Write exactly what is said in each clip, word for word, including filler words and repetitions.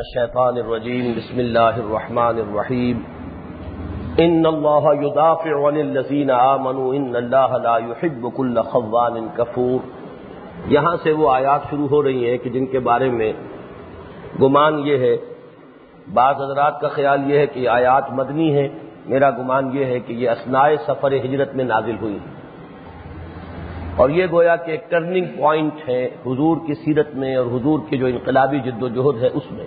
الشیطان الرجیم بسم اللہ الرحمن الرحیم ان اللہ یدافع عن الذین آمنوا ان اللہ لا يحب كل خوان کفور۔ یہاں سے وہ آیات شروع ہو رہی ہیں کہ جن کے بارے میں گمان یہ ہے، بعض حضرات کا خیال یہ ہے کہ آیات مدنی ہیں، میرا گمان یہ ہے کہ یہ اثناء سفر ہجرت میں نازل ہوئی اور یہ گویا کہ ایک ٹرننگ پوائنٹ ہے حضور کی سیرت میں اور حضور کی جو انقلابی جد و جہد ہے اس میں،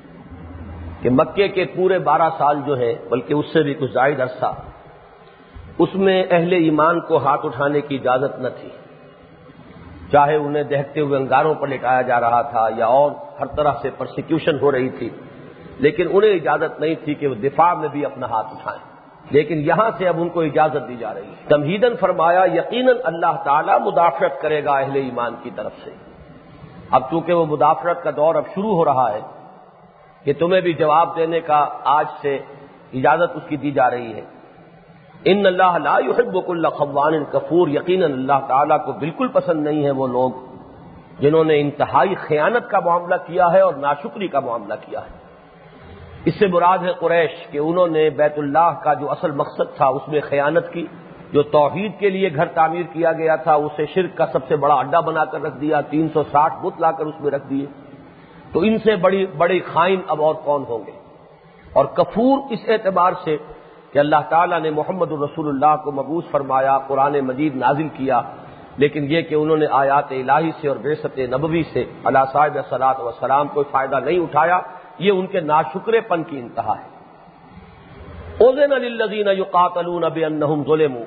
کہ مکے کے پورے بارہ سال جو ہے بلکہ اس سے بھی کچھ زائد عرصہ اس میں اہل ایمان کو ہاتھ اٹھانے کی اجازت نہ تھی، چاہے انہیں دہتے ہوئے انگاروں پر لٹایا جا رہا تھا یا اور ہر طرح سے پرسیکیوشن ہو رہی تھی، لیکن انہیں اجازت نہیں تھی کہ وہ دفاع میں بھی اپنا ہاتھ اٹھائیں، لیکن یہاں سے اب ان کو اجازت دی جا رہی ہے۔ تمہیداً فرمایا یقیناً اللہ تعالیٰ مدافعت کرے گا اہل ایمان کی طرف سے۔ اب چونکہ وہ مدافعت کا دور اب شروع ہو رہا ہے کہ تمہیں بھی جواب دینے کا آج سے اجازت اس کی دی جا رہی ہے۔ ان اللہ لا يحب كل خوان کفور، یقیناً اللہ تعالیٰ کو بالکل پسند نہیں ہے وہ لوگ جنہوں نے انتہائی خیانت کا معاملہ کیا ہے اور ناشکری کا معاملہ کیا ہے۔ اس سے مراد ہے قریش، کہ انہوں نے بیت اللہ کا جو اصل مقصد تھا اس میں خیانت کی، جو توحید کے لیے گھر تعمیر کیا گیا تھا اسے شرک کا سب سے بڑا اڈا بنا کر رکھ دیا، تین سو ساٹھ بت لا کر اس میں رکھ دیے، تو ان سے بڑی بڑی خائن اب اور کون ہوں گے۔ اور کفور اس اعتبار سے کہ اللہ تعالیٰ نے محمد الرسول اللہ کو مبعوث فرمایا، قرآن مجید نازل کیا، لیکن یہ کہ انہوں نے آیات الہی سے اور بعثت نبوی سے علی صاحب الصلاۃ والسلام کوئی فائدہ نہیں اٹھایا، یہ ان کے ناشکرے پن کی انتہا ہے۔ اذن للذین یقاتلون بانہم ظلموا،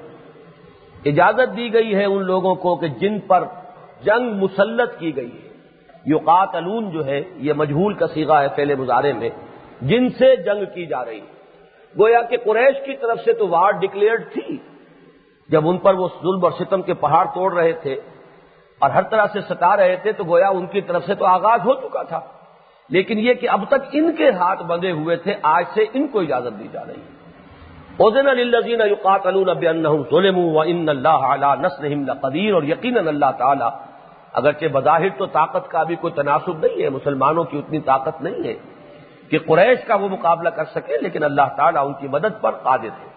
اجازت دی گئی ہے ان لوگوں کو کہ جن پر جنگ مسلط کی گئی ہے۔ یقاتلون جو ہے یہ مجہول کا صیغہ ہے فعل مضارع میں، جن سے جنگ کی جا رہی ہے۔ گویا کہ قریش کی طرف سے تو وار ڈکلیئرڈ تھی، جب ان پر وہ ظلم اور ستم کے پہاڑ توڑ رہے تھے اور ہر طرح سے ستا رہے تھے، تو گویا ان کی طرف سے تو آغاز ہو چکا تھا، لیکن یہ کہ اب تک ان کے ہاتھ بندھے ہوئے تھے، آج سے ان کو اجازت دی جا رہی ہے۔ اذن للذین یقاتلون بانہم ظلموا وان اللہ علی نصرہم لقدیر، اور یقیناً اللہ تعالی اگرچہ بظاہر تو طاقت کا بھی کوئی تناسب نہیں ہے، مسلمانوں کی اتنی طاقت نہیں ہے کہ قریش کا وہ مقابلہ کر سکے، لیکن اللہ تعالیٰ ان کی مدد پر قادر ہے۔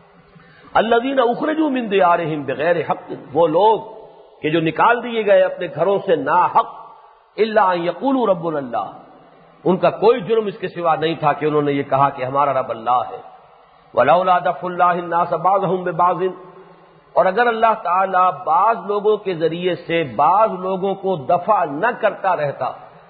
الذین اخرجوا من دیارہم بغیر حق، وہ لوگ کہ جو نکال دیے گئے اپنے گھروں سے ناحق، الا ان یقولوا ربنا اللہ، ان کا کوئی جرم اس کے سوا نہیں تھا کہ انہوں نے یہ کہا کہ ہمارا رب اللہ ہے۔ ولولا دفع اللہ الناس بعضهم ببعض، اور اگر اللہ تعالیٰ بعض لوگوں کے ذریعے سے بعض لوگوں کو دفع نہ کرتا رہتا،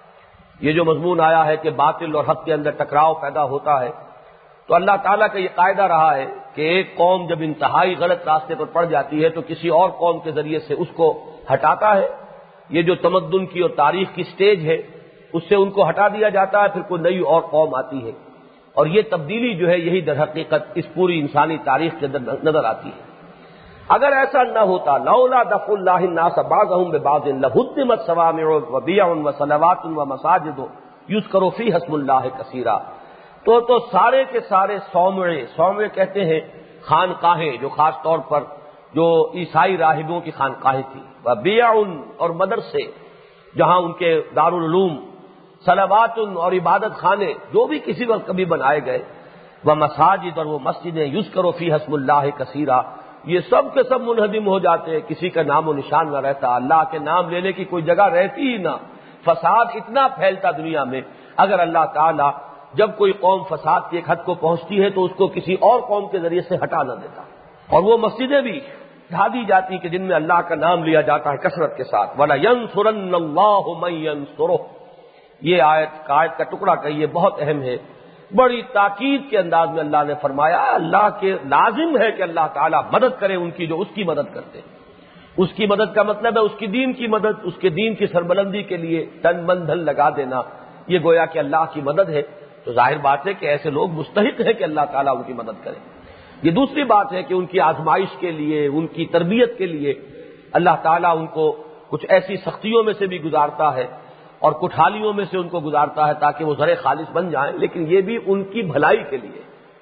یہ جو مضمون آیا ہے کہ باطل اور حق کے اندر ٹکراؤ پیدا ہوتا ہے، تو اللہ تعالیٰ کا یہ قاعدہ رہا ہے کہ ایک قوم جب انتہائی غلط راستے پر پڑ جاتی ہے تو کسی اور قوم کے ذریعے سے اس کو ہٹاتا ہے۔ یہ جو تمدن کی اور تاریخ کی سٹیج ہے اس سے ان کو ہٹا دیا جاتا ہے، پھر کوئی نئی اور قوم آتی ہے، اور یہ تبدیلی جو ہے یہی در حقیقت اس پوری انسانی تاریخ کے اندر نظر آتی ہے۔ اگر ایسا نہ ہوتا، لولا دفع اللہ الناس بعضهم ببعض لہدمت صوامع وبیع وصلوات ومساجد یذکر فیہا اسم اللہ کثیرا، تو تو سارے کے سارے صومعے، صومعے کہتے ہیں خانقاہیں جو خاص طور پر جو عیسائی راہبوں کی خانقاہیں تھیں، وبیع اور مدرسے جہاں ان کے دارالعلوم، صلوات اور عبادت خانے جو بھی کسی وقت کبھی بنائے گئے، وہ مساجد اور وہ مسجدیں یذکر فیہا اسم اللہ کثیرا، یہ سب کے سب منہدم ہو جاتے، کسی کا نام و نشان نہ رہتا، اللہ کے نام لینے کی کوئی جگہ رہتی ہی نہ، فساد اتنا پھیلتا دنیا میں۔ اگر اللہ تعالیٰ جب کوئی قوم فساد کی ایک حد کو پہنچتی ہے تو اس کو کسی اور قوم کے ذریعے سے ہٹا نہ دیتا، اور وہ مسجدیں بھی ڈھا دی جاتی کہ جن میں اللہ کا نام لیا جاتا ہے کثرت کے ساتھ۔ وَلَيَنْصُرَنَّ اللَّهُ مَن يَنْصُرُهُ، یہ آیت کا آیت کا ٹکڑا کہیے بہت اہم ہے، بڑی تاکید کے انداز میں اللہ نے فرمایا اللہ کے لازم ہے کہ اللہ تعالیٰ مدد کرے ان کی جو اس کی مدد کرتے ہیں۔ اس کی مدد کا مطلب ہے اس کی دین کی مدد، اس کے دین کی سربلندی کے لیے تن من دھن لگا دینا، یہ گویا کہ اللہ کی مدد ہے، تو ظاہر بات ہے کہ ایسے لوگ مستحق ہیں کہ اللہ تعالیٰ ان کی مدد کرے۔ یہ دوسری بات ہے کہ ان کی آزمائش کے لیے، ان کی تربیت کے لیے اللہ تعالیٰ ان کو کچھ ایسی سختیوں میں سے بھی گزارتا ہے اور کٹھالیوں میں سے ان کو گزارتا ہے تاکہ وہ زرع خالص بن جائیں، لیکن یہ بھی ان کی بھلائی کے لیے۔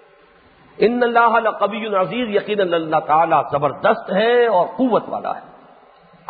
ان اللہ لقوی عزیز، یقیناً اللہ تعالیٰ زبردست ہے اور قوت والا ہے۔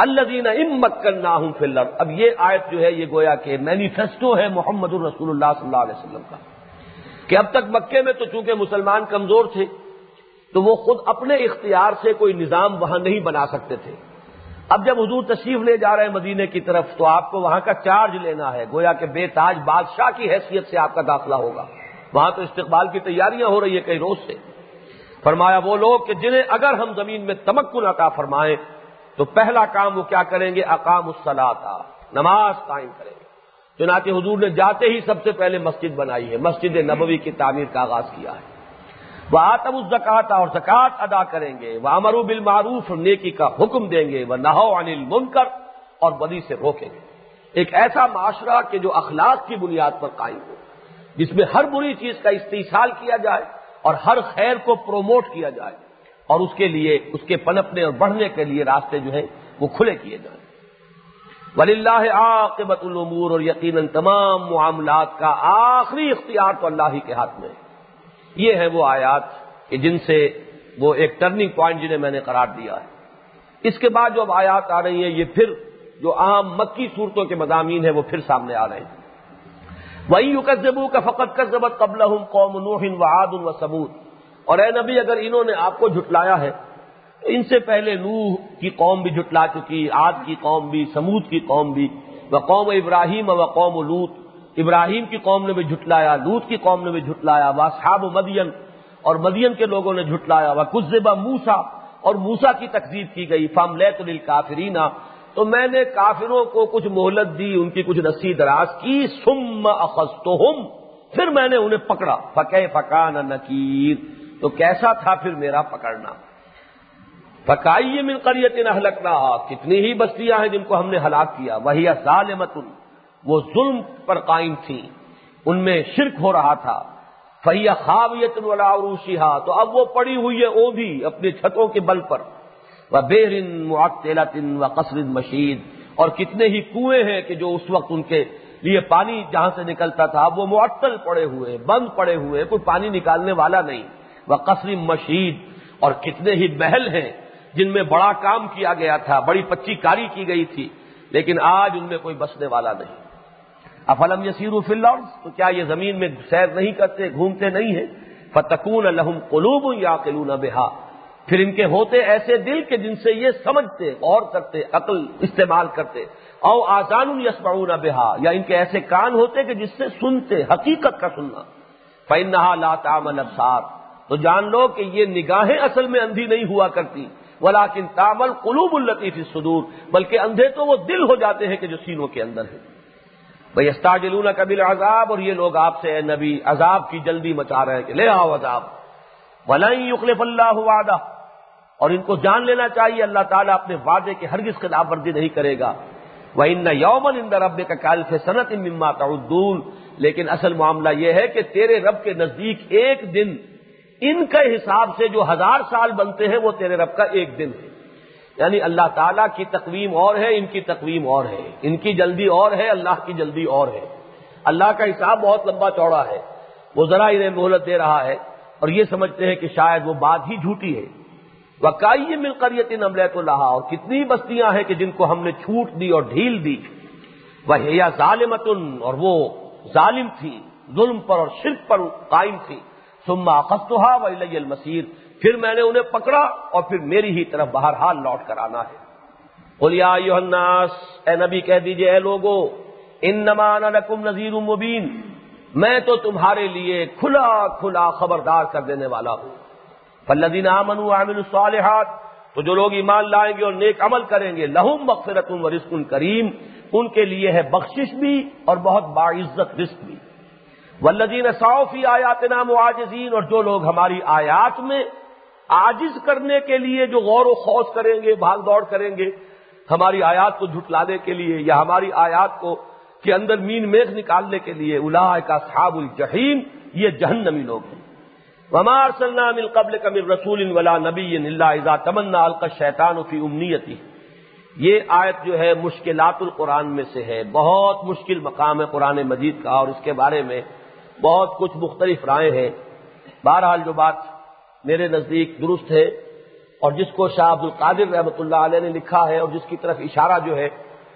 الذین ان مکناہم فی الارض. اب یہ آیت جو ہے یہ گویا کہ مینیفیسٹو ہے محمد الرسول اللہ صلی اللہ علیہ وسلم کا، کہ اب تک مکے میں تو چونکہ مسلمان کمزور تھے تو وہ خود اپنے اختیار سے کوئی نظام وہاں نہیں بنا سکتے تھے. اب جب حضور تشریف لے جا رہے ہیں مدینے کی طرف تو آپ کو وہاں کا چارج لینا ہے، گویا کہ بے تاج بادشاہ کی حیثیت سے آپ کا داخلہ ہوگا. وہاں تو استقبال کی تیاریاں ہو رہی ہے کئی روز سے. فرمایا وہ لوگ کہ جنہیں اگر ہم زمین میں تمکن عطا فرمائیں تو پہلا کام وہ کیا کریں گے؟ اقام الصلاۃ، نماز قائم کریں گے. چنانچہ حضور نے جاتے ہی سب سے پہلے مسجد بنائی ہے، مسجد نبوی کی تعمیر کا آغاز کیا ہے. وآتوا الزکوٰۃ، اور زکوٰۃ ادا کریں گے. وامروا بالمعروف، نیکی کا حکم دیں گے. ونہوا عن المنکر، اور بدی سے روکیں گے. ایک ایسا معاشرہ کہ جو اخلاق کی بنیاد پر قائم ہو، جس میں ہر بری چیز کا استحصال کیا جائے اور ہر خیر کو پروموٹ کیا جائے، اور اس کے لیے اس کے پنپنے اور بڑھنے کے لیے راستے جو ہیں وہ کھلے کیے جائیں. وَلِلَّهِ عَاقِبَةُ الْأُمُورِ، اور یقیناً تمام معاملات کا آخری اختیار تو اللہ ہی کے ہاتھ میں ہے. یہ ہیں وہ آیات کہ جن سے وہ ایک ٹرننگ پوائنٹ جنہیں میں نے قرار دیا ہے. اس کے بعد جو اب آیات آ رہی ہیں یہ پھر جو عام مکی صورتوں کے مضامین ہیں وہ پھر سامنے آ رہے ہیں. وَإِن يُكَذِّبُوكَ فَقَدْ كَذَّبَتْ قَبْلَهُمْ قَوْمُ نُوحٍ وَعَادٌ وَثَمُودُ. اور اے نبی اگر انہوں نے آپ کو جھٹلایا ہے تو ان سے پہلے نوح کی قوم بھی جھٹلا چکی، عاد کی قوم بھی، سمود کی قوم بھی، وقوم ابراہیم وقوم لوط، ابراہیم کی قوم نے بھی جھٹلایا، لوط کی قوم نے بھی جھٹلایا. واصحاب مدین، اور مدین کے لوگوں نے جھٹلایا. وکذب موسیٰ، اور موسیٰ کی تکذیب کی گئی. فاملیت للکافرین، تو میں نے کافروں کو کچھ مہلت دی، ان کی کچھ رسی دراز کی. ثم اخذتہم، پھر میں نے انہیں پکڑا. فکیف کان نکیر، تو کیسا تھا پھر میرا پکڑنا. فکأی من قریۃ اہلکناھا، کتنی ہی بستیاں ہیں جن کو ہم نے ہلاک کیا. وہی ظالمۃ، وہ ظلم پر قائم تھیں، ان میں شرک ہو رہا تھا. فہی خاویۃ علی عروشہا، تو اب وہ پڑی ہوئی ہے اوندھی اپنے چھتوں کے بل پر. وبئر معطلۃ وقصر مشید، اور کتنے ہی کنویں ہیں کہ جو اس وقت ان کے لیے پانی جہاں سے نکلتا تھا اب وہ معطل پڑے ہوئے، بند پڑے ہوئے، کوئی پانی نکالنے والا نہیں. وقصر مشید، اور کتنے ہی محل ہیں جن میں بڑا کام کیا گیا تھا، بڑی پچی کاری کی گئی تھی، لیکن آج ان میں کوئی بسنے والا نہیں. افلم یسیروا فی الارض، تو کیا یہ زمین میں سیر نہیں کرتے، گھومتے نہیں ہیں. فتکون لہم قلوب یعقلون بہا، پھر ان کے ہوتے ایسے دل کہ جن سے یہ سمجھتے، غور کرتے، عقل استعمال کرتے. او آذان یسمعون بہا، یا ان کے ایسے کان ہوتے کہ جس سے سنتے، حقیقت کا سننا. فإنہا لا تعمی الابصار، تو جان لو کہ یہ نگاہیں اصل میں اندھی نہیں ہوا کرتی. ولیکن تعمی القلوب التی فی الصدور، بلکہ اندھے تو وہ دل ہو جاتے ہیں کہ جو سینوں کے اندر ہے. وَيَسْتَعْجِلُونَكَ بِالْعَذَابِ، اور یہ لوگ آپ سے اے نبی عذاب کی جلدی مچا رہے ہیں کہ لے آؤ عذاب. وَلَن يُخْلِفَ اللَّهُ وَعْدَهُ، اور ان کو جان لینا چاہیے اللہ تعالیٰ اپنے وعدے کے ہرگز خلاف ورزی نہیں کرے گا. وَإِنَّ يَوْمًا عِندَ رَبِّكَ كَأَلْفِ سَنَةٍ مِّمَّا تَعُدُّونَ، لیکن اصل معاملہ یہ ہے کہ تیرے رب کے نزدیک ایک دن ان کے حساب سے جو ہزار سال بنتے ہیں وہ تیرے رب کا ایک دن ہے. یعنی اللہ تعالیٰ کی تقویم اور ہے، ان کی تقویم اور ہے. ان کی جلدی اور ہے، اللہ کی جلدی اور ہے. اللہ کا حساب بہت لمبا چوڑا ہے، وہ ذرا انہیں مہلت دے رہا ہے اور یہ سمجھتے ہیں کہ شاید وہ بات ہی جھوٹی ہے. وَكَأَيٍّ مِّن قَرْيَةٍ أَمْلَيْتُ لَهَا، اور کتنی بستیاں ہیں کہ جن کو ہم نے چھوٹ دی اور ڈھیل دی. وَهِيَ ظَالِمَةٌ، اور وہ ظالم تھی، ظلم پر اور شرک پر قائم تھی. ثُمَّ أَخَذْتُهَا وَإِلَيَّ الْمَصِيرُ، پھر میں نے انہیں پکڑا اور پھر میری ہی طرف بہرحال لوٹ کر آنا ہے. قُلْ يَا أَيُّهَا النَّاسُ، اے نبی کہہ دیجئے اے لوگو، إِنَّمَا أَنَا لَكُمْ نَذِيرٌ مُّبِينٌ، میں تو تمہارے لیے کھلا کھلا خبردار کر دینے والا ہوں. فالذین آمنوا وعملوا الصالحات، تو جو لوگ ایمان لائیں گے اور نیک عمل کریں گے، لہم مغفرۃ ورزق کریم، ان کے لیے ہے بخشش بھی اور بہت باعزت رزق بھی. والذین سعوا فی آیاتنا معاجزین، اور جو لوگ ہماری آیات میں عاجز کرنے کے لیے جو غور و خوض کریں گے، بھاگ دوڑ کریں گے ہماری آیات کو جھٹلانے کے لیے یا ہماری آیات کو کے اندر مین میخ نکالنے کے لیے، اولئک اصحاب الجحیم، یہ جہنمی لوگ ہیں. وما ارسلنا من قبلک من رسول ولا نبی الا اذا تمنى القى الشیطان فی امنیتہ. یہ آیت جو ہے مشکلات القرآن میں سے ہے، بہت مشکل مقام ہے قرآن مجید کا، اور اس کے بارے میں بہت کچھ مختلف رائے ہیں. بہرحال جو بات میرے نزدیک درست ہے اور جس کو شاہ عبد القادر رحمۃ اللہ علیہ نے لکھا ہے اور جس کی طرف اشارہ جو ہے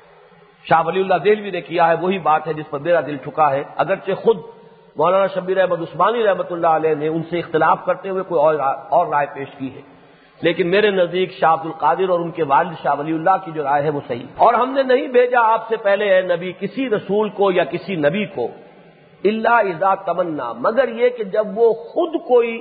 شاہ ولی اللہ دہلوی نے کیا ہے، وہی بات ہے جس پر میرا دل ٹھکا ہے، اگرچہ خود مولانا شبیر احمد عثمانی رحمۃ اللہ علیہ نے ان سے اختلاف کرتے ہوئے کوئی اور اور رائے پیش کی ہے، لیکن میرے نزدیک شاہ عبد القادر اور ان کے والد شاہ ولی اللہ کی جو رائے ہے وہ صحیح۔ اور ہم نے نہیں بھیجا آپ سے پہلے اے نبی کسی رسول کو یا کسی نبی کو الا اذا تمنا، مگر یہ کہ جب وہ خود کوئی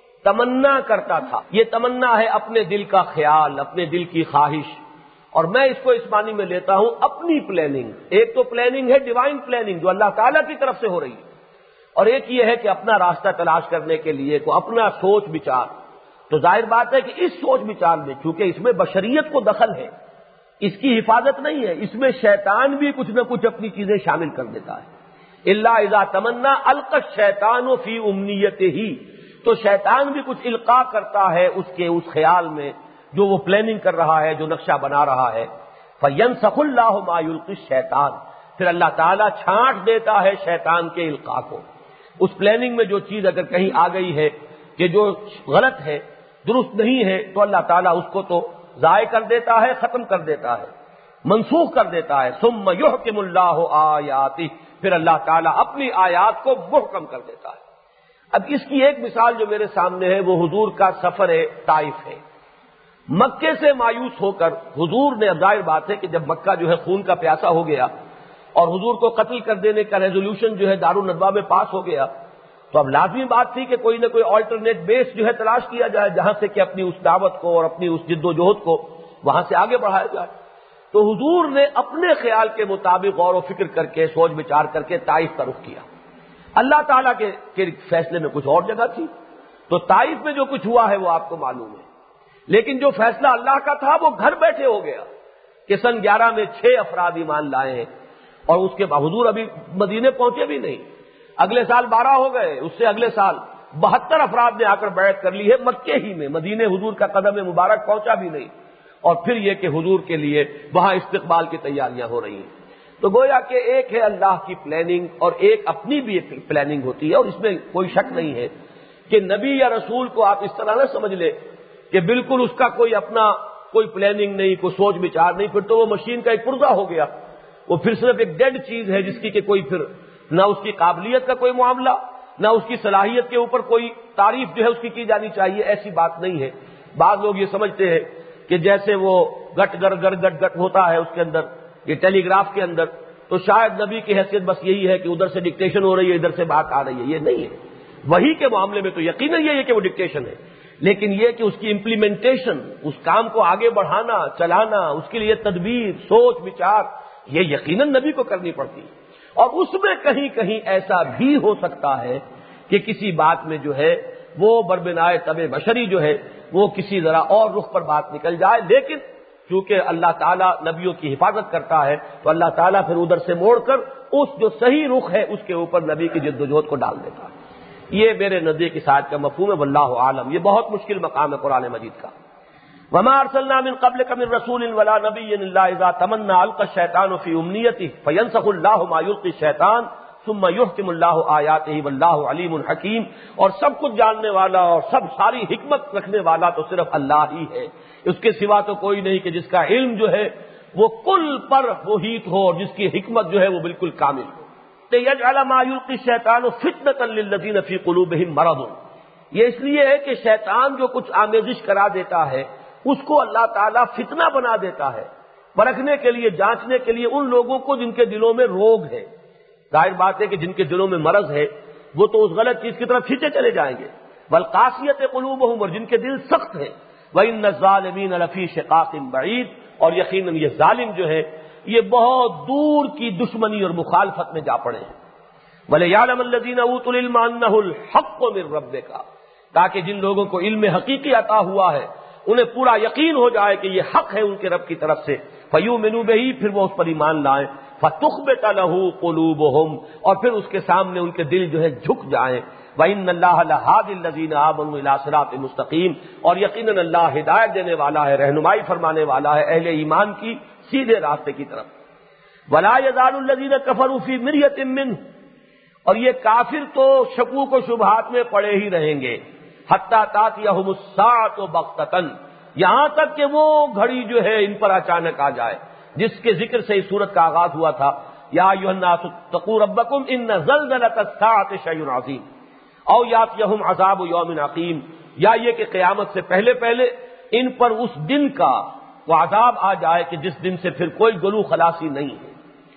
تمنا کرتا تھا۔ یہ تمنا ہے اپنے دل کا خیال، اپنے دل کی خواہش، اور میں اس کو اس معنی میں لیتا ہوں اپنی پلاننگ۔ ایک تو پلاننگ ہے ڈیوائن پلاننگ جو اللہ تعالیٰ کی طرف سے ہو رہی ہے، اور ایک یہ ہے کہ اپنا راستہ تلاش کرنے کے لیے کو اپنا سوچ بچار۔ تو ظاہر بات ہے کہ اس سوچ بچار میں چونکہ اس میں بشریت کو دخل ہے، اس کی حفاظت نہیں ہے، اس میں شیطان بھی کچھ نہ کچھ اپنی چیزیں شامل کر دیتا ہے۔ الا اذا تمنا القى الشیطان فی امنیتہ، تو شیطان بھی کچھ القاء کرتا ہے اس کے اس خیال میں جو وہ پلاننگ کر رہا ہے، جو نقشہ بنا رہا ہے۔ فینسخ اللہ ما یلقی الشیطان، پھر اللہ تعالیٰ چھانٹ دیتا ہے شیطان کے القاء کو۔ اس پلاننگ میں جو چیز اگر کہیں آ گئی ہے کہ جو غلط ہے، درست نہیں ہے، تو اللہ تعالیٰ اس کو تو ضائع کر دیتا ہے، ختم کر دیتا ہے، منسوخ کر دیتا ہے۔ ثم یحکم اللہ آیاتہ، پھر اللہ تعالیٰ اپنی آیات کو محکم کر دیتا ہے۔ اب اس کی ایک مثال جو میرے سامنے ہے وہ حضور کا سفر طائف ہے۔ مکے سے مایوس ہو کر حضور نے، ظاہر بات ہے کہ جب مکہ جو ہے خون کا پیاسا ہو گیا اور حضور کو قتل کر دینے کا ریزولوشن جو ہے دارالندوہ میں پاس ہو گیا، تو اب لازمی بات تھی کہ کوئی نہ کوئی آلٹرنیٹ بیس جو ہے تلاش کیا جائے جہاں سے کہ اپنی اس دعوت کو اور اپنی اس جد و جہد کو وہاں سے آگے بڑھایا جائے۔ تو حضور نے اپنے خیال کے مطابق غور و فکر کر کے، سوچ بچار کر کے طائف کا رخ کیا۔ اللہ تعالیٰ کے کے فیصلے میں کچھ اور جگہ تھی، تو طائف میں جو کچھ ہوا ہے وہ آپ کو معلوم ہے، لیکن جو فیصلہ اللہ کا تھا وہ گھر بیٹھے ہو گیا کہ سن گیارہ میں چھ افراد ایمان لائے ہیں، اور اس کے حضور ابھی مدینے پہنچے بھی نہیں، اگلے سال بارہ ہو گئے، اس سے اگلے سال بہتر افراد نے آ کر بیعت کر لی ہے مکے ہی میں، مدینے حضور کا قدم مبارک پہنچا بھی نہیں، اور پھر یہ کہ حضور کے لیے وہاں استقبال کی تیاریاں ہو رہی ہیں۔ تو گویا کہ ایک ہے اللہ کی پلاننگ اور ایک اپنی بھی ایک پلاننگ ہوتی ہے، اور اس میں کوئی شک نہیں ہے کہ نبی یا رسول کو آپ اس طرح نہ سمجھ لیں کہ بالکل اس کا کوئی اپنا کوئی پلاننگ نہیں، کوئی سوچ بچار نہیں، پھر تو وہ مشین کا ایک پرزہ ہو گیا، وہ پھر صرف ایک ڈیڈ چیز ہے جس کی کہ کوئی پھر نہ اس کی قابلیت کا کوئی معاملہ، نہ اس کی صلاحیت کے اوپر کوئی تعریف جو ہے اس کی کی جانی چاہیے، ایسی بات نہیں ہے۔ بعض لوگ یہ سمجھتے ہیں کہ جیسے وہ گٹ گر گر گٹ گٹ ہوتا ہے اس کے اندر، یہ ٹیلی گراف کے اندر، تو شاید نبی کی حیثیت بس یہی ہے کہ ادھر سے ڈکٹیشن ہو رہی ہے، ادھر سے بات آ رہی ہے، یہ نہیں ہے۔ وحی کے معاملے میں تو یقیناً یہ ہے کہ وہ ڈکٹیشن ہے، لیکن یہ کہ اس کی امپلیمنٹیشن، اس کام کو آگے بڑھانا، چلانا، اس کے لیے تدبیر، سوچ بچار، یہ یقیناً نبی کو کرنی پڑتی ہے۔ اور اس میں کہیں کہیں ایسا بھی ہو سکتا ہے کہ کسی بات میں جو ہے وہ بربنائے طبع بشری جو ہے وہ کسی ذرا اور رخ پر بات نکل جائے، لیکن چونکہ اللہ تعالیٰ نبیوں کی حفاظت کرتا ہے تو اللہ تعالیٰ پھر ادھر سے موڑ کر اس جو صحیح رخ ہے اس کے اوپر نبی کی جد و جہد کو ڈال دیتا ہے۔ یہ میرے نزدیک اس آیت کا مفہوم ہے، واللہ عالم۔ یہ بہت مشکل مقام ہے قرآن مجید کا۔ وما ارسلنا من قبلك من رسول ولا نبي الا اذا تمنى القى الشيطان في امنيته فينسخ الله ما يلقي الشيطان ثم يحكم الله آیاته والله علیم حکیم۔ اور سب کچھ جاننے والا اور سب ساری حکمت رکھنے والا تو صرف اللہ ہی ہے، اس کے سوا تو کوئی نہیں کہ جس کا علم جو ہے وہ کل پر محیط ہو اور جس کی حکمت جو ہے وہ بالکل کامل ہو۔ لِيَجْعَلَ مَا يُلْقِي الشَّيْطَانُ فِتْنَةً لِلَّذِينَ فِي قُلُوبِهِم مَرَضٌ، یہ اس لیے ہے کہ شیطان جو کچھ آمیزش کرا دیتا ہے اس کو اللہ تعالیٰ فتنہ بنا دیتا ہے، پرکھنے کے لیے، جانچنے کے لیے ان لوگوں کو جن کے دلوں میں روگ ہے۔ ظاہر بات ہے کہ جن کے دلوں میں مرض ہے وہ تو اس غلط چیز کی طرف کھینچے چلے جائیں گے، والقاسیۃ قلوبہم، اور جن کے دل سخت ہیں، وَإِنَّ الظَّالِمِينَ لَفِي شِقَاقٍ بَعِيدٍ، اور یقیناً یہ ظالم جو ہے یہ بہت دور کی دشمنی اور مخالفت میں جا پڑے ہیں۔ وَلِيَعْلَمَ الَّذِينَ أُوتُوا الْعِلْمَ أَنَّهُ الْحَقُّ مِن رَّبِّكَ، تاکہ جن لوگوں کو علم حقیقی عطا ہوا ہے انہیں پورا یقین ہو جائے کہ یہ حق ہے ان کے رب کی طرف سے، فَيُؤْمِنُوا بِهِ، پھر وہ اس پر ایمان لائیں، فَتُخْبِتَ لَهُ قُلُوبُهُمْ، اور پھر اس کے سامنے ان کے دل جو ہے جھک جائیں، وَإِنَّ اللَّهَ لَهَادِ الَّذِينَ آمَنُوا إِلَىٰ صِرَاطٍ مُّسْتَقِيمٍ، اور یقیناً اللہ ہدایت دینے والا ہے، رہنمائی فرمانے والا ہے اہل ایمان کی سیدھے راستے کی طرف۔ وَلَا يَزَالُ الَّذِينَ كَفَرُوا فِي مِرْيَةٍ مِّنْهُ، اور یہ کافر تو شکوک و شبہات میں پڑے ہی رہیں گے، حتیٰ تأتیہم الساعۃ بغتۃ، یہاں تک کہ وہ گھڑی جو ہے ان پر اچانک آ جائے جس کے ذکر سے اس سورت کا آغاز ہوا تھا، یا ایھا الناس اتقوا ربکم ان زلزلۃ الساعۃ شیء عظیم او یاتیہم عذاب یوم عقیم، یا یہ کہ قیامت سے پہلے پہلے ان پر اس دن کا وہ عذاب آ جائے کہ جس دن سے پھر کوئی گلو خلاصی نہیں ہے۔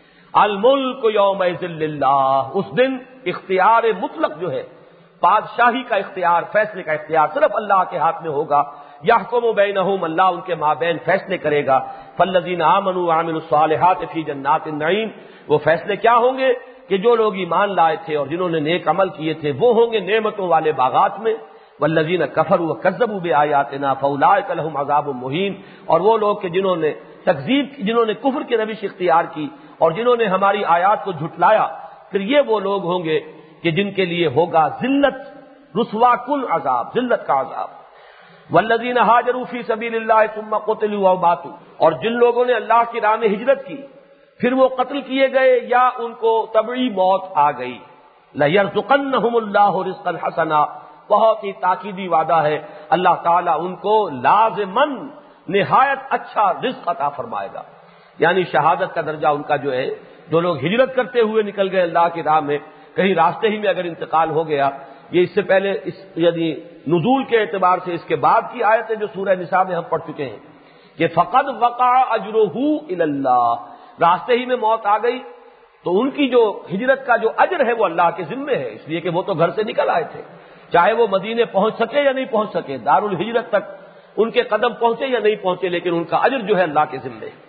الملک یومئذ للہ، اس دن اختیار مطلق جو ہے، بادشاہی کا اختیار، فیصلے کا اختیار صرف اللہ کے ہاتھ میں ہوگا۔ یحکم بینہم، اللہ ان کے مابین فیصلے کرے گا۔ فالذین آمنوا وعملوا الصالحات فی جنات النعیم، وہ فیصلے کیا ہوں گے کہ جو لوگ ایمان لائے تھے اور جنہوں نے نیک عمل کیے تھے وہ ہوں گے نعمتوں والے باغات میں۔ والذین کفروا وکذبوا بآیاتنا فاولئک لهم عذاب مہین، اور وہ لوگ کہ جنہوں نے تکذیب کی، جنہوں نے کفر کی روش اختیار کی اور جنہوں نے ہماری آیات کو جھٹلایا، پھر یہ وہ لوگ ہوں گے کہ جن کے لیے ہوگا ذلت، رسوا کن عذاب، ذلت کا عذاب۔ والذین ہاجروا فی سبیل اللہ ثم قتلوا او ماتوا، اور جن لوگوں نے اللہ کی راہ میں ہجرت کی پھر وہ قتل کیے گئے یا ان کو طبعی موت آ گئی، لَيَرْزُقَنَّهُمُ اللَّهُ رِزْقًا حَسَنًا، بہت ہی تاکیدی وعدہ ہے، اللہ تعالیٰ ان کو لازماً نہایت اچھا رزق عطا فرمائے گا۔ یعنی شہادت کا درجہ ان کا جو ہے، جو لوگ ہجرت کرتے ہوئے نکل گئے اللہ کی راہ میں، کہیں راستے ہی میں اگر انتقال ہو گیا، یہ اس سے پہلے اس یعنی نزول کے اعتبار سے اس کے بعد کی آیتیں جو سورہ نساء میں ہم پڑھ چکے ہیں کہ فقد وقع اجرہ الی اللہ، راستے ہی میں موت آ گئی تو ان کی جو ہجرت کا جو اجر ہے وہ اللہ کے ذمے ہے، اس لیے کہ وہ تو گھر سے نکل آئے تھے، چاہے وہ مدینے پہنچ سکے یا نہیں پہنچ سکے، دار الہجرت تک ان کے قدم پہنچے یا نہیں پہنچے، لیکن ان کا اجر جو ہے اللہ کے ذمے ہے۔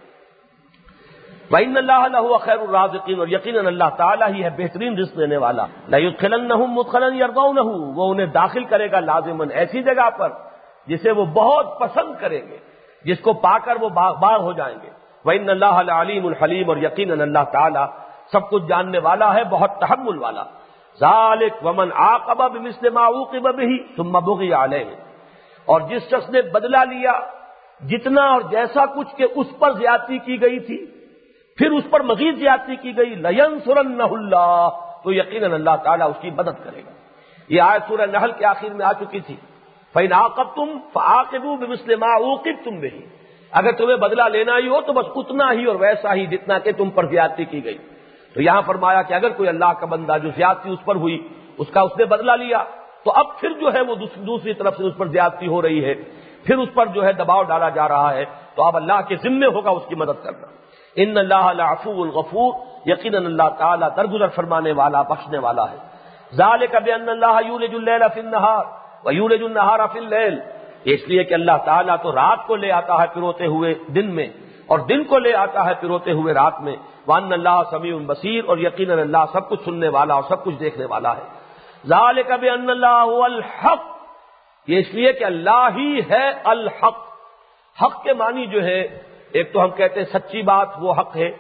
وَإِنَّ اللَّهَ لَهُوَ خَيْرُ الرَّازِقِينَ، اور یقیناً اللہ تعالیٰ ہی ہے بہترین رزق دینے والا۔ لَيُدْخِلَنَّهُمْ مُدْخَلًا يَرْضَوْنَهُ، وہ انہیں داخل کرے گا لازماً ایسی جگہ پر جسے وہ بہت پسند کریں گے، جس کو پا کر وہ باغ باغ ہو جائیں گے۔ وَإِنَّ اللَّهَ لَعَلِيمٌ حَلِيمٌ، اور یقیناً اللہ تعالیٰ سب کچھ جاننے والا ہے، بہت تحمل والا۔ ذَلِكَ وَمَنْ عَاقَبَ بِمِثْلِ مَا عُوقِبَ بِهِ ثُمَّ بُغِيَ عَلَيْهِ، اور جس شخص نے بدلہ لیا جتنا اور جیسا کچھ کہ اس پر زیادتی کی گئی تھی پھر اس پر مزید زیادتی کی گئی، لَيَنْصُرَنَّهُ اللَّهُ، تو یقیناً اللہ تعالیٰ اس کی مدد کرے گا۔ یہ آیت سورہ نحل کے آخر میں آ چکی تھی، فَإِنْ عَاقَبْتُمْ فَعَاقِبُوا بِمِثْلِ مَا عُوقِبْتُمْ بِهِ، اگر تمہیں بدلہ لینا ہی ہو تو بس اتنا ہی اور ویسا ہی جتنا کہ تم پر زیادتی کی گئی۔ تو یہاں فرمایا کہ اگر کوئی اللہ کا بندہ جو زیادتی اس پر ہوئی اس کا اس نے بدلہ لیا تو اب پھر جو ہے وہ دوسری طرف سے اس پر زیادتی ہو رہی ہے، پھر اس پر جو ہے دباؤ ڈالا جا رہا ہے، تو اب اللہ کے ذمے ہوگا اس کی مدد کرنا۔ ان اللہ لعفو غفور، یقیناً اللہ تعالیٰ درگزر فرمانے والا بخشنے والا ہے۔ ذالک بان اللہ یولج اللیل فی النہار ویولج النہار فی اللیل، اس لیے کہ اللہ تعالیٰ تو رات کو لے آتا ہے پروتے ہوئے دن میں اور دن کو لے آتا ہے پروتے ہوئے رات میں۔ وان اللہ سمیع بصیر، اور یقیناً اللہ سب کچھ سننے والا اور سب کچھ دیکھنے والا ہے۔ ذالک بان اللہ هو الحق، یہ اس لیے کہ اللہ ہی ہے الحق۔ حق کے معنی جو ہے، ایک تو ہم کہتے ہیں سچی بات وہ حق ہے،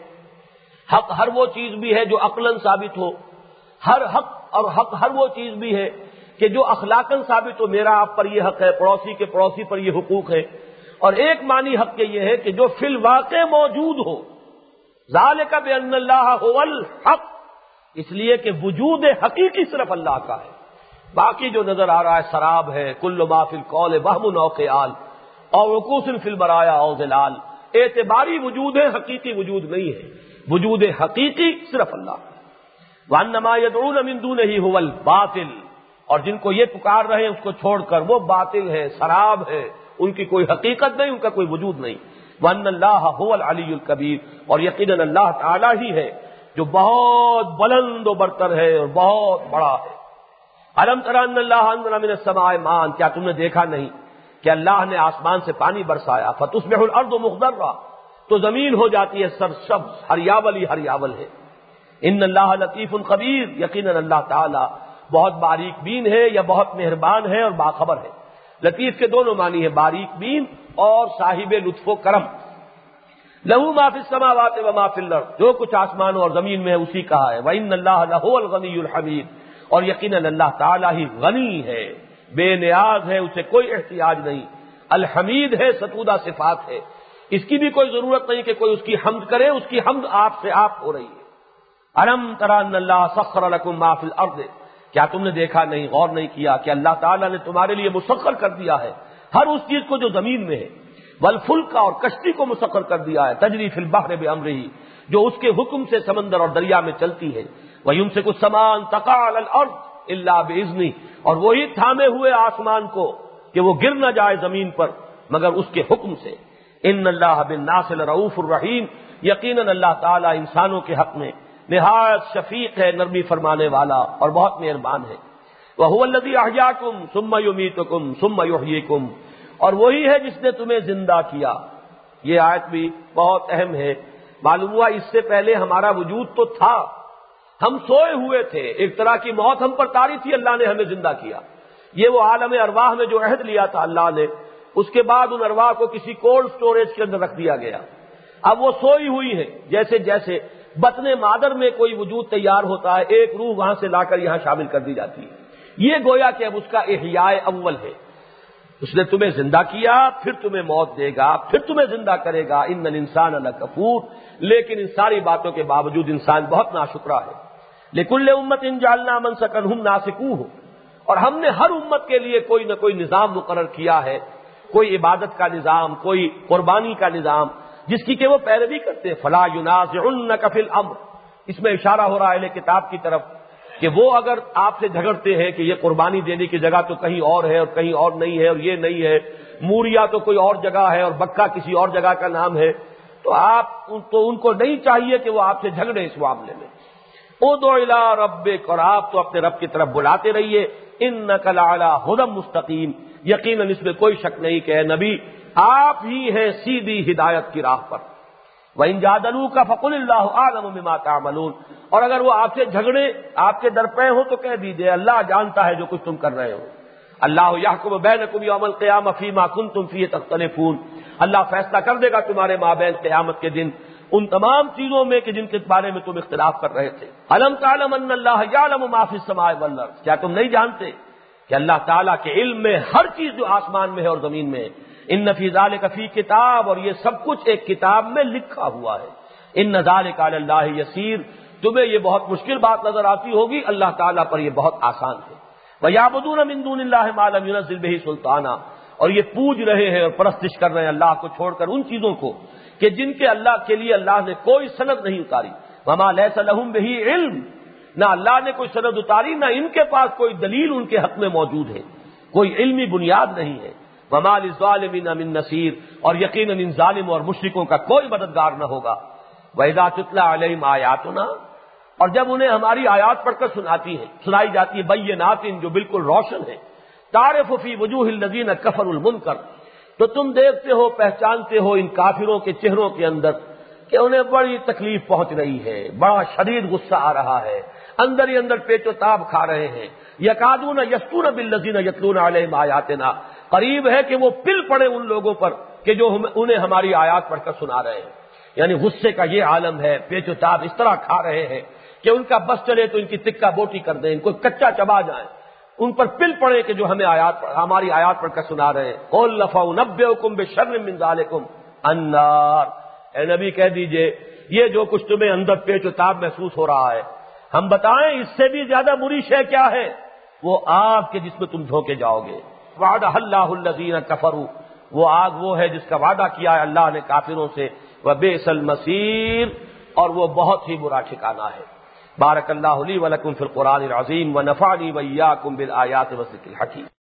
حق ہر وہ چیز بھی ہے جو عقلاً ثابت ہو، ہر حق اور حق ہر وہ چیز بھی ہے کہ جو اخلاقاً ثابت ہو، میرا آپ پر یہ حق ہے، پڑوسی کے پڑوسی پر یہ حقوق ہے، اور ایک معنی حق کے یہ ہے کہ جو فی الواقع موجود ہو۔ ذالک بان اللہ هو الحق، اس لیے کہ وجود حقیقی صرف اللہ کا ہے، باقی جو نظر آ رہا ہے سراب ہے، کل ما فی القول وہم او خیال اور وقوف فی البرایا او ظلال، اعتباری وجود ہے، حقیقی وجود نہیں ہے، وجود حقیقی صرف اللہ۔ وَأَنَّمَا يَدْعُونَ مِن دُونِهِ هُوَ الْبَاطِلُ، اور جن کو یہ پکار رہے ہیں اس کو چھوڑ کر وہ باطل ہے، سراب ہے، ان کی کوئی حقیقت نہیں، ان کا کوئی وجود نہیں۔ وَأَنَّ اللَّهَ هُوَ الْعَلِيُّ الْكَبِيرُ، اور یقیناً اللہ تعالیٰ ہی ہے جو بہت بلند و برتر ہے اور بہت بڑا ہے۔ أَلَمْ تَرَ أَنَّ اللَّهَ أَنزَلَ مِنَ السَّمَاءِ مَاءً، کیا تم نے دیکھا نہیں کہ اللہ نے آسمان سے پانی برسایا، فَتُصْبِحُ الْأَرْضُ مُخْضَرَّةً، تو زمین ہو جاتی ہے سرسبز، ہریاول ہی ہریاول ہے۔ ان اللہ لطیف خبیر، یقیناً اللہ تعالیٰ بہت باریک بین ہے یا بہت مہربان ہے اور باخبر ہے۔ لطیف کے دونوں معنی ہے، باریک بین اور صاحب لطف و کرم۔ لہو ما فی السماوات و ما فی الارض، جو کچھ آسمانوں اور زمین میں ہے اسی کا ہے۔ وان اللہ لہو الغنی الحمید، اور یقیناً اللہ تعالیٰ ہی غنی ہے، بے نیاز ہے، اسے کوئی احتیاج نہیں، الحمید ہے، ستودہ صفات ہے، اس کی بھی کوئی ضرورت نہیں کہ کوئی اس کی حمد کرے، اس کی حمد آپ سے آپ ہو رہی ہے۔ الم تر ان اللہ سخر لکم ما فی الارض، کیا تم نے دیکھا نہیں، غور نہیں کیا کہ اللہ تعالیٰ نے تمہارے لیے مسخر کر دیا ہے ہر اس چیز کو جو زمین میں ہے۔ والفلک اور کشتی کو مسخر کر دیا ہے، تجری فی البحر بامرہ، جو اس کے حکم سے سمندر اور دریا میں چلتی ہے، وَيُمْسِكُ السَّمَاءَ أَن تَقَعَ عَلَى الْأَرْضِ إِلَّا بِإِذْنِهِ، اور وہی تھامے ہوئے آسمان کو کہ وہ گر نہ جائے زمین پر مگر اس کے حکم سے۔ ان اللہ بالناس لرؤوف الرحیم، یقیناً اللہ تعالیٰ انسانوں کے حق میں نہایت شفیق ہے، نرمی فرمانے والا اور بہت مہربان ہے۔ وَهُوَ الَّذِي أَحْيَاكُمْ ثُمَّ يُمِيتُكُمْ ثُمَّ يُحْيِيكُمْ، اور وہی ہے جس نے تمہیں زندہ کیا۔ یہ آیت بھی بہت اہم ہے۔ معلوم ہوا اس سے پہلے ہمارا وجود تو تھا، ہم سوئے ہوئے تھے، ایک طرح کی موت ہم پر طاری تھی، اللہ نے ہمیں زندہ کیا۔ یہ وہ عالم ارواح میں جو عہد لیا تھا اللہ نے، اس کے بعد ان ارواح کو کسی کولڈ سٹوریج کے اندر رکھ دیا گیا۔ اب وہ سوئی ہوئی ہے، جیسے جیسے بطن مادر میں کوئی وجود تیار ہوتا ہے، ایک روح وہاں سے لا کر یہاں شامل کر دی جاتی ہے۔ یہ گویا کہ اب اس کا احیاء اول ہے۔ اس نے تمہیں زندہ کیا، پھر تمہیں موت دے گا، پھر تمہیں زندہ کرے گا۔ ان الانسان لکفور، لیکن ان ساری باتوں کے باوجود انسان بہت ناشکرا ہے۔ لکل امت جعلنا منسکا ناسکوہ، اور ہم نے ہر امت کے لیے کوئی نہ کوئی نظام مقرر کیا ہے، کوئی عبادت کا نظام، کوئی قربانی کا نظام، جس کی کہ وہ پیروی کرتے ہیں۔ فلا ینازعنک فی الامر، اس میں اشارہ ہو رہا ہے اہل کتاب کی طرف کہ وہ اگر آپ سے جھگڑتے ہیں کہ یہ قربانی دینے کی جگہ تو کہیں اور ہے اور کہیں اور نہیں ہے اور یہ نہیں ہے، موریا تو کوئی اور جگہ ہے اور بکا کسی اور جگہ کا نام ہے، تو آپ تو ان کو نہیں چاہیے کہ وہ آپ سے جھگڑے اس معاملے میں۔ ادع الی ربک، اور آپ تو اپنے رب کی طرف بلاتے رہیے۔ انک لعلی ھدی مستقیم، یقیناً اس میں کوئی شک نہیں کہ اے نبی آپ ہی ہیں سیدھی ہدایت کی راہ پر۔ وَإِن جَادَلُوكَ فَقُلِ اللَّهُ أَعْلَمُ بِمَا تَعْمَلُونَ، اور اگر وہ آپ سے جھگڑے، آپ کے درپے ہو تو کہہ دیجئے اللہ جانتا ہے جو کچھ تم کر رہے ہو۔ اللہ یحکم بینکم یوم القیامہ فیما کنتم فیہ تختلفون، اللہ فیصلہ کر دے گا تمہارے مابین قیامت کے دن ان تمام چیزوں میں کہ جن کے بارے میں تم اختلاف کر رہے تھے۔ الم تعلم ان اللہ یعلم ما فی السماء والارض، کیا تم نہیں جانتے کہ اللہ تعالیٰ کے علم میں ہر چیز جو آسمان میں ہے اور زمین میں ہے۔ ان فی ذلک فی کتاب، اور یہ سب کچھ ایک کتاب میں لکھا ہوا ہے۔ ان ذلک علی اللہ یسیر، تمہیں یہ بہت مشکل بات نظر آتی ہوگی، اللہ تعالیٰ پر یہ بہت آسان ہے۔ وَيَعْبُدُونَ مِن دُونِ اللَّهِ مَا لَمْ يُنَزِّلْ بِهِ سُلْطَانًا، اور یہ پوج رہے ہیں اور پرستش کر رہے ہیں اللہ کو چھوڑ کر ان چیزوں کو کہ جن کے اللہ کے لیے اللہ نے کوئی سند نہیں اتاری۔ وَمَا لَيْسَ لَهُم بِهِ عِلْمٌ، نہ اللہ نے کوئی سند اتاری، نہ ان کے پاس کوئی دلیل ان کے حق میں موجود ہے، کوئی علمی بنیاد نہیں ہے۔ وَمَا لِلظَّالِمِينَ مِن نَصِيرٍ، اور یقیناً ان ظالموں اور مشرکوں کا کوئی مددگار نہ ہوگا۔ وَإِذَا تُتْلَىٰ عَلَيْهِمْ آيَاتُنَا، اور جب انہیں ہماری آیات پڑھ کر سناتی ہیں، سنائی جاتی ہے بینات، جو بالکل روشن ہے، تعرف فی وجوہ الذین کفروا المنکر، تو تم دیکھتے ہو، پہچانتے ہو ان کافروں کے چہروں کے اندر کہ انہیں بڑی تکلیف پہنچ رہی ہے، بڑا شدید غصہ آ رہا ہے، اندر ہی اندر پیچ و تاب کھا رہے ہیں۔ یکادون یسطون بالذین یتلون علیہم آیاتنا، قریب ہے کہ وہ پل پڑے ان لوگوں پر کہ جو انہیں ہماری آیات پڑھ کر سنا رہے ہیں۔ یعنی غصے کا یہ عالم ہے، پیچ و تاب اس طرح کھا رہے ہیں کہ ان کا بس چلے تو ان کی تکہ بوٹی کر دیں، ان کو کچا چبا جائیں، ان پر پل پڑے کہ جو ہمیں آیات ہماری آیات پڑھ کر سنا رہے ہیں۔ قُلْ فَأُنَبِّئُكُم بِشَرٍّ مِّن ذَلِكُمْ النَّارُ، اے نبی کہہ دیجئے یہ جو کچھ تمہیں اندر پیچ و تاب محسوس ہو رہا ہے، ہم بتائیں اس سے بھی زیادہ بری شے کیا ہے؟ وہ آگ کے جس میں تم دھوکے جاؤ گے۔ وعدہ اللہ الذین کفروا، وہ آگ وہ ہے جس کا وعدہ کیا ہے اللہ نے کافروں سے۔ وبئس المصیر، اور وہ بہت ہی برا ٹھکانہ ہے۔ بارک اللہ لی ولکم فی القرآن العظیم ونفعنی وإیاکم بالآیات والذکر الحکیم۔